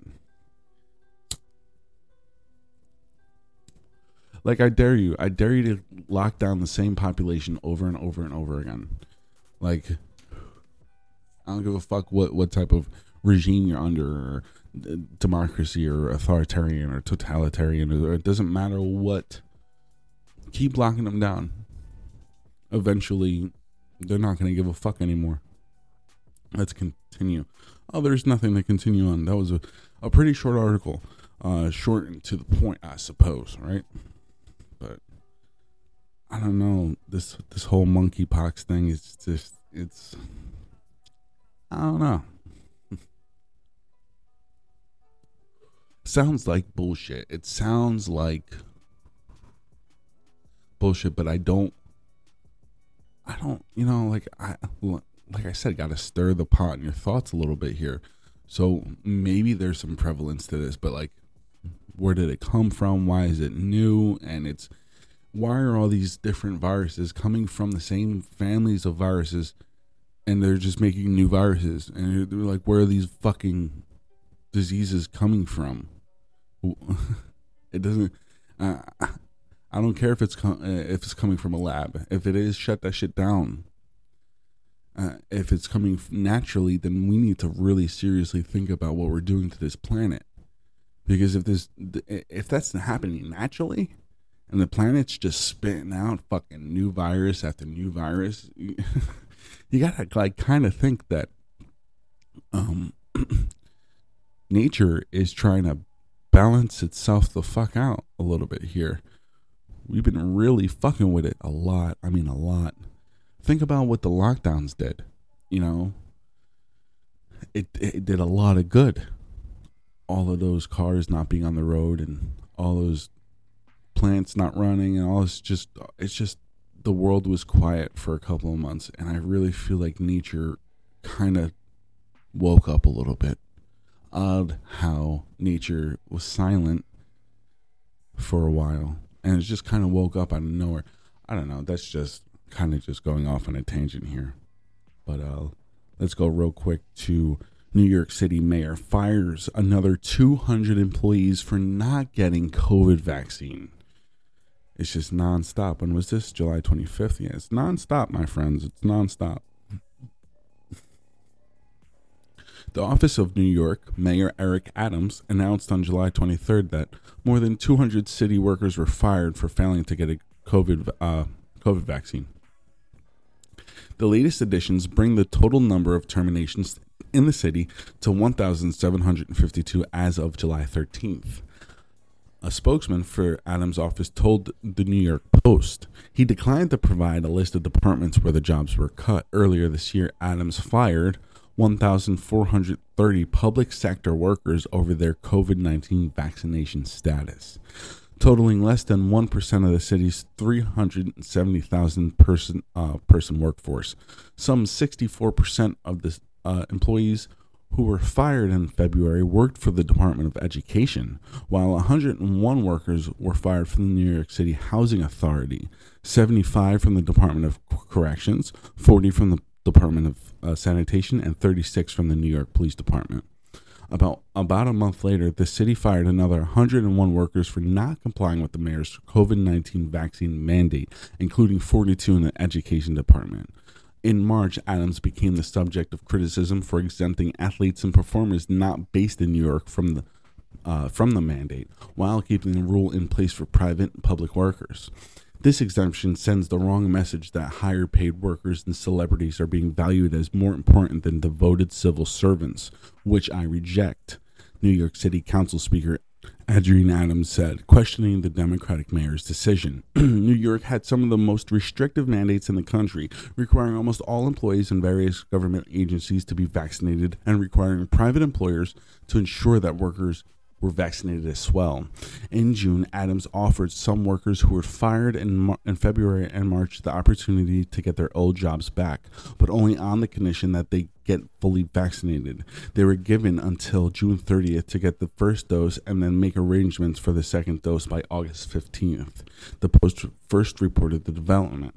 Like, I dare you to lock down the same population over and over and over again. Like, I don't give a fuck what type of regime you're under, or democracy or authoritarian or totalitarian, or it doesn't matter what. Keep locking them down. Eventually, they're not going to give a fuck anymore. Let's continue. Oh, there's nothing to continue on. That was a pretty short article. Short and to the point, I suppose, right? But I don't know. This whole monkeypox thing is just, I don't know. Sounds like bullshit. It sounds like bullshit, but I don't, like I said, got to stir the pot in your thoughts a little bit here. So maybe there's some prevalence to this, but like, where did it come from? Why is it new? And why are all these different viruses coming from the same families of viruses, and they're just making new viruses? And they're like, where are these fucking diseases coming from? It doesn't. I don't care if it's coming from a lab. If it is, shut that shit down. If it's coming naturally, then we need to really seriously think about what we're doing to this planet. Because if that's happening naturally, and the planet's just spitting out fucking new virus after new virus, you gotta like kind of think that nature is trying to balance itself the fuck out a little bit here. We've been really fucking with it a lot. I mean, a lot. Think about what the lockdowns did. You know, it did a lot of good. All of those cars not being on the road and all those plants not running and all, it's just the world was quiet for a couple of months, and I really feel like nature kind of woke up a little bit. Odd how nature was silent for a while, and it just kind of woke up out of nowhere. I don't know. That's just kind of just going off on a tangent here. But let's go real quick to New York City mayor fires another 200 employees for not getting COVID vaccine. It's just nonstop. When was this? July 25th? Yeah, it's nonstop, my friends. It's nonstop. The office of New York Mayor Eric Adams announced on July 23rd that more than 200 city workers were fired for failing to get a COVID vaccine. The latest additions bring the total number of terminations in the city to 1,752 as of July 13th. A spokesman for Adams' office told the New York Post he declined to provide a list of departments where the jobs were cut. Earlier this year, Adams fired 1,430 public sector workers over their COVID-19 vaccination status, totaling less than 1% of the city's 370,000 person workforce. Some 64% of the employees who were fired in February worked for the Department of Education, while 101 workers were fired from the New York City Housing Authority, 75 from the Department of Corrections, 40 from the Department of Sanitation, and 36 from the New York Police Department. About a month later, the city fired another 101 workers for not complying with the mayor's COVID-19 vaccine mandate, including 42 in the Education Department. In March, Adams became the subject of criticism for exempting athletes and performers not based in New York from the mandate, while keeping the rule in place for private and public workers. This exemption sends the wrong message that higher paid workers and celebrities are being valued as more important than devoted civil servants, which I reject, New York City Council Speaker Adrienne Adams said, questioning the Democratic mayor's decision. New York had some of the most restrictive mandates in the country, requiring almost all employees in various government agencies to be vaccinated and requiring private employers to ensure that workers were vaccinated as well. In June, Adams offered some workers who were fired in February and March the opportunity to get their old jobs back, but only on the condition that they get fully vaccinated. They were given until June 30th to get the first dose and then make arrangements for the second dose by August 15th. The Post first reported the development.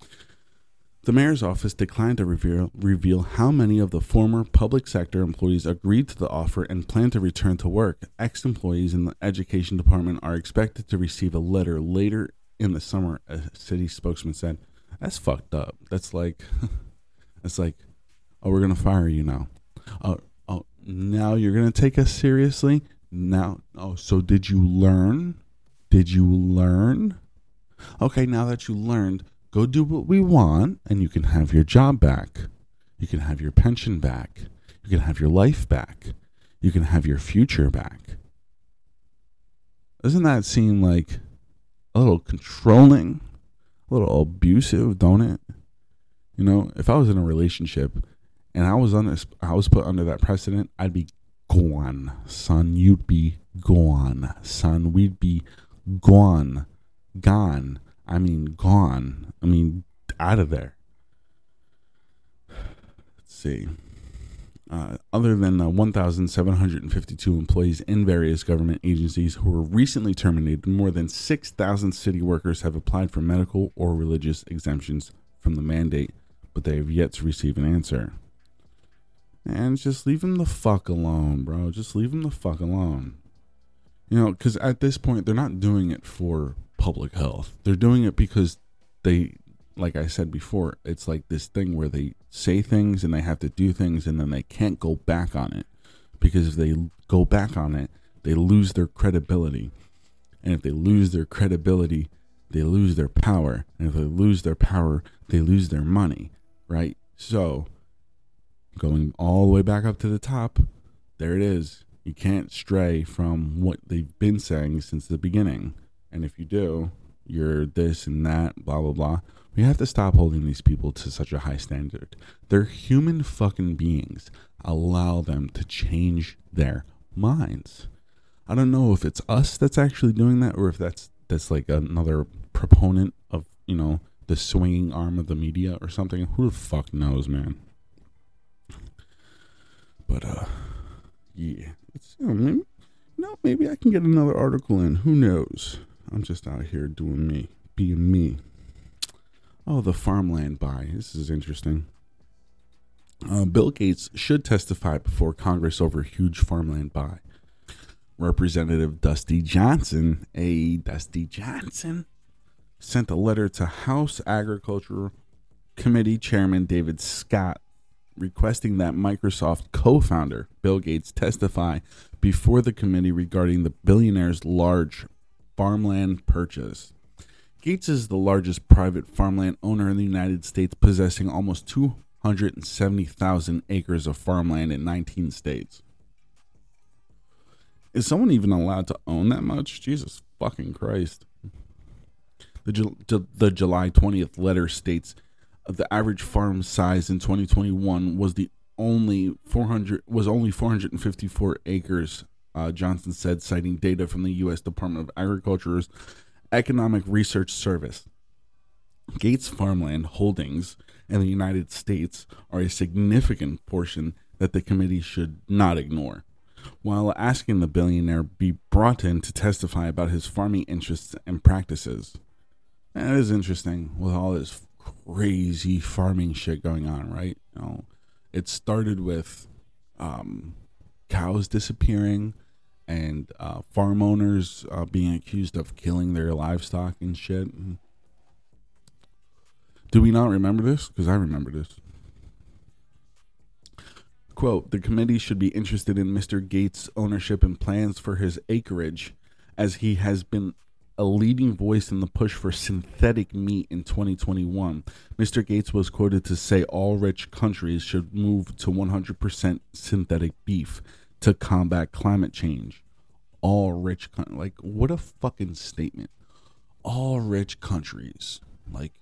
The mayor's office declined to reveal how many of the former public sector employees agreed to the offer and plan to return to work. Ex-employees in the education department are expected to receive a letter later in the summer, a city spokesman said. That's fucked up. That's like, it's like, oh, we're going to fire you now. Oh, now you're going to take us seriously? Now, oh, so did you learn? Did you learn? Okay, now that you learned, go do what we want, and you can have your job back. You can have your pension back. You can have your life back. You can have your future back. Doesn't that seem like a little controlling, a little abusive, don't it? You know, if I was in a relationship and I was put under that precedent, I'd be gone, son. You'd be gone, son. We'd be gone. Gone. I mean, gone. I mean, out of there. Let's see. Other than 1,752 employees in various government agencies who were recently terminated, more than 6,000 city workers have applied for medical or religious exemptions from the mandate, but they have yet to receive an answer. And just leave them the fuck alone, bro. Just leave them the fuck alone. You know, because at this point, they're not doing it for public health. They're doing it because they, like I said before, it's like this thing where they say things and they have to do things and then they can't go back on it, because if they go back on it, they lose their credibility. And if they lose their credibility, they lose their power. And if they lose their power, they lose their money, right? So, going all the way back up to the top, there it is. You can't stray from what they've been saying since the beginning. And if you do, you're this and that, blah, blah, blah. We have to stop holding these people to such a high standard. They're human fucking beings. Allow them to change their minds. I don't know if it's us that's actually doing that or if that's like another proponent of, the swinging arm of the media or something. Who the fuck knows, man? But, yeah. It's, maybe I can get another article in. Who knows? I'm just out here doing me, being me. Oh, the farmland buy. This is interesting. Bill Gates should testify before Congress over huge farmland buy. Representative Dusty Johnson, sent a letter to House Agriculture Committee Chairman David Scott requesting that Microsoft co-founder Bill Gates testify before the committee regarding the billionaire's large farmland purchase. Gates is the largest private farmland owner in the United States, possessing almost 270,000 acres of farmland in 19 states. Is someone even allowed to own that much? Jesus fucking Christ. The July 20th letter states the average farm size in 2021 was only 454 acres. Johnson said, citing data from the U.S. Department of Agriculture's Economic Research Service. Gates' farmland holdings in the United States are a significant portion that the committee should not ignore. While asking the billionaire be brought in to testify about his farming interests and practices. And it is interesting with all this crazy farming shit going on, right? It started with cows disappearing and farm owners being accused of killing their livestock and shit. Do we not remember this? Because I remember this. Quote, the committee should be interested in Mr. Gates' ownership and plans for his acreage, as he has been a leading voice in the push for synthetic meat in 2021. Mr. Gates was quoted to say all rich countries should move to 100% synthetic beef to combat climate change. All rich countries. Like, what a fucking statement. All rich countries. Like,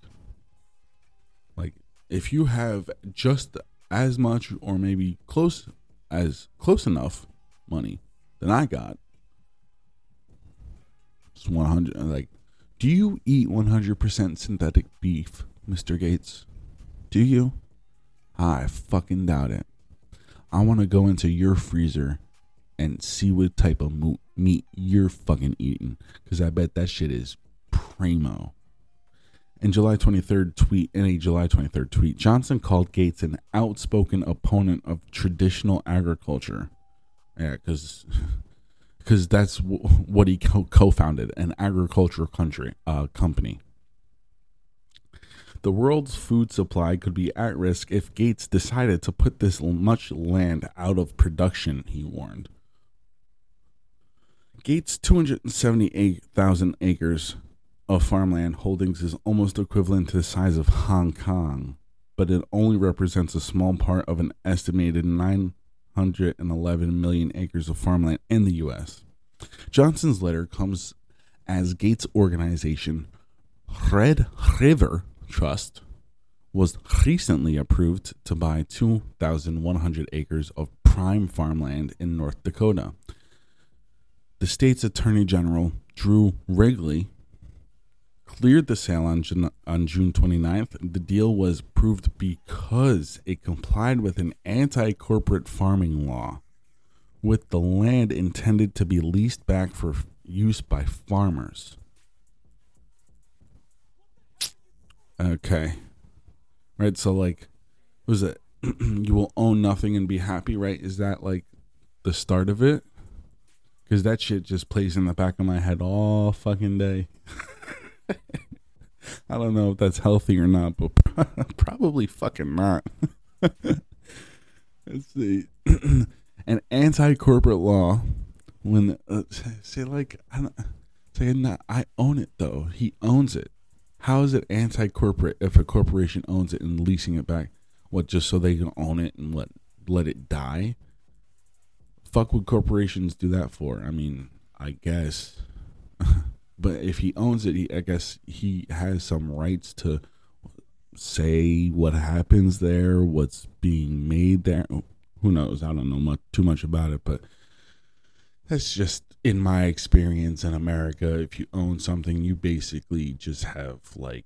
if you have just as much or maybe close enough money than I got, it's 100. Like, do you eat 100% synthetic beef, Mr. Gates? Do you? I fucking doubt it. I want to go into your freezer and see what type of meat you're fucking eating, because I bet that shit is primo. In a July 23rd tweet, Johnson called Gates an outspoken opponent of traditional agriculture. Yeah, because that's what he co-founded, an agriculture company. The world's food supply could be at risk if Gates decided to put this much land out of production, he warned. Gates' 278,000 acres of farmland holdings is almost equivalent to the size of Hong Kong, but it only represents a small part of an estimated 911 million acres of farmland in the U.S. Johnson's letter comes as Gates' organization, Red River Trust, was recently approved to buy 2,100 acres of prime farmland in North Dakota. The state's Attorney General, Drew Wrigley, cleared the sale on June 29th. The deal was approved because it complied with an anti-corporate farming law, with the land intended to be leased back for use by farmers. Okay. Right, so like, what is it? You will own nothing and be happy, right? Is that like the start of it? Because that shit just plays in the back of my head all fucking day. I don't know if that's healthy or not, but probably fucking not. Let's see. An anti-corporate law, when say like, Saying that I own it though. He owns it. How is it anti-corporate if a corporation owns it and leasing it back? What, just so they can own it and let it die? Fuck would corporations do that for? I mean, I guess. But if he owns it, I guess he has some rights to say what happens there, what's being made there. Who knows? I don't know too much about it, but that's just in my experience in America. If you own something, you basically just have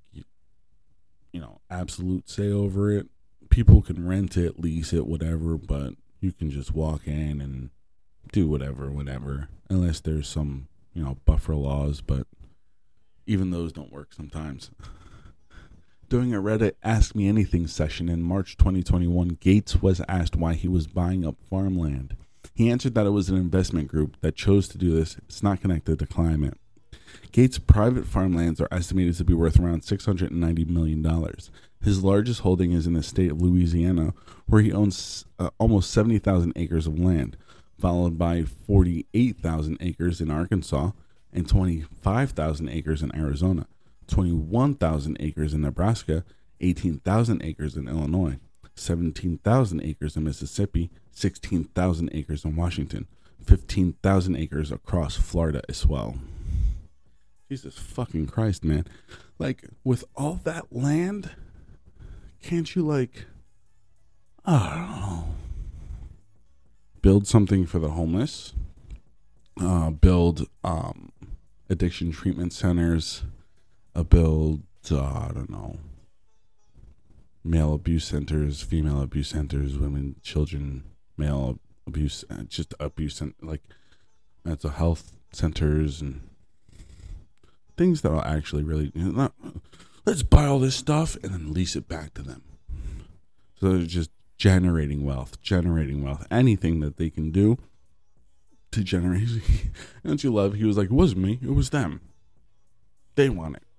absolute say over it. People can rent it, lease it, whatever, but you can just walk in and do whatever, unless there's some, buffer laws, but even those don't work sometimes. During a Reddit Ask Me Anything session in March 2021, Gates was asked why he was buying up farmland. He answered that it was an investment group that chose to do this. It's not connected to climate. Gates' private farmlands are estimated to be worth around $690 million. His largest holding is in the state of Louisiana, where he owns almost 70,000 acres of land, followed by 48,000 acres in Arkansas and 25,000 acres in Arizona, 21,000 acres in Nebraska, 18,000 acres in Illinois, 17,000 acres in Mississippi, 16,000 acres in Washington, 15,000 acres across Florida as well. Jesus fucking Christ, man. With all that land, can't you, I don't know, build something for the homeless? Build addiction treatment centers, build, I don't know, male abuse centers, female abuse centers, women, children, male abuse, just abuse, mental health centers and things that will actually really, let's buy all this stuff and then lease it back to them. So they're just generating wealth, anything that they can do to generate. Don't you love? He was like, it wasn't me, it was them. They want it.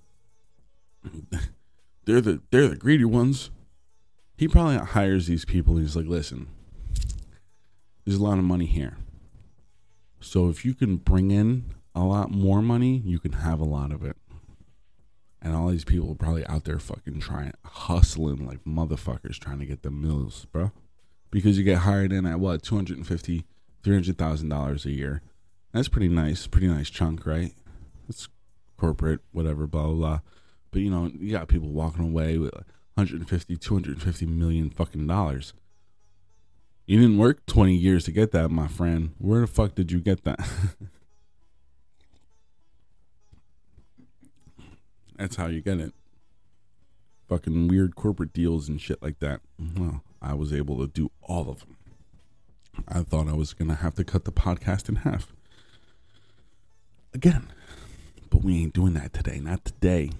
They're the greedy ones. He probably hires these people. He's like, listen, there's a lot of money here. So if you can bring in a lot more money, you can have a lot of it. And all these people are probably out there fucking hustling like motherfuckers trying to get the mills, bro. Because you get hired in at what, $250,000, $300,000 a year. That's pretty nice chunk, right? It's corporate, whatever, blah, blah, blah. But, you got people walking away with $250 million fucking dollars. You didn't work 20 years to get that, my friend. Where the fuck did you get that? That's how you get it. Fucking weird corporate deals and shit like that. Well, I was able to do all of them. I thought I was going to have to cut the podcast in half. Again. But we ain't doing that today. Not today.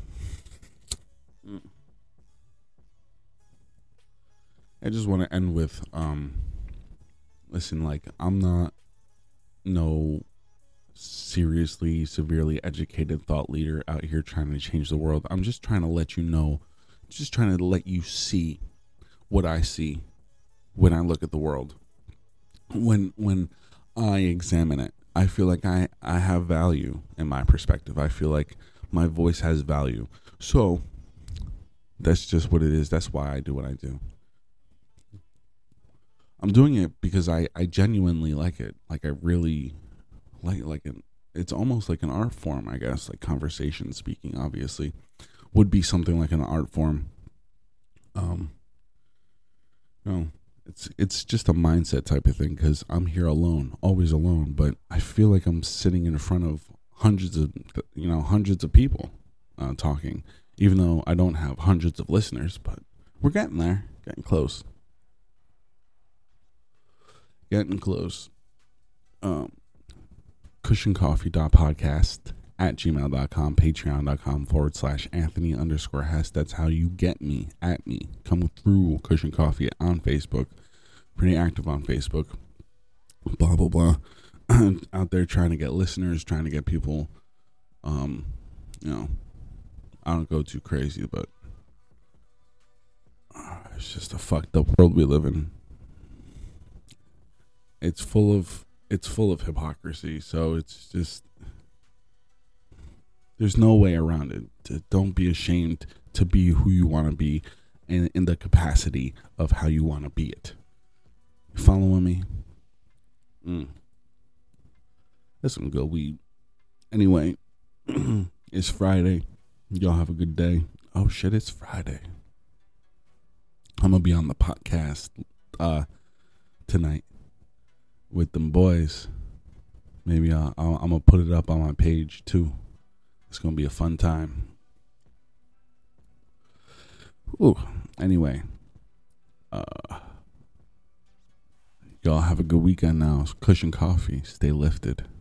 I just want to end with, listen, I'm not no seriously, severely educated thought leader out here trying to change the world. I'm just trying to let you know, just trying to let you see what I see when I look at the world. When I examine it, I feel like I have value in my perspective. I feel like my voice has value. So that's just what it is. That's why I do what I do. I'm doing it because I genuinely like it. I really like it. It's almost like an art form, I guess. Conversation speaking, obviously, would be something like an art form. It's just a mindset type of thing because I'm here alone, always alone. But I feel like I'm sitting in front of hundreds of people talking, even though I don't have hundreds of listeners. But we're getting there, getting close. cushioncoffee.podcast@gmail.com, patreon.com/Anthony_Hess. That's how you get me, at me. Come through Cushion Coffee on Facebook. Pretty active on Facebook. Blah, blah, blah. Out there trying to get listeners, trying to get people, I don't go too crazy, but it's just a fucked up world we live in. It's full of hypocrisy. So it's just, There's no way around it. Don't be ashamed to be who you want to be and in the capacity of how you want to be it. You following me? That's some good weed. Anyway, it's Friday. Y'all have a good day. Oh shit, it's Friday. I'm gonna be on the podcast tonight with them boys. Maybe I'm gonna put it up on my page too. It's gonna be a fun time. Ooh. Anyway, y'all have a good weekend now. Cushion Coffee. Stay lifted.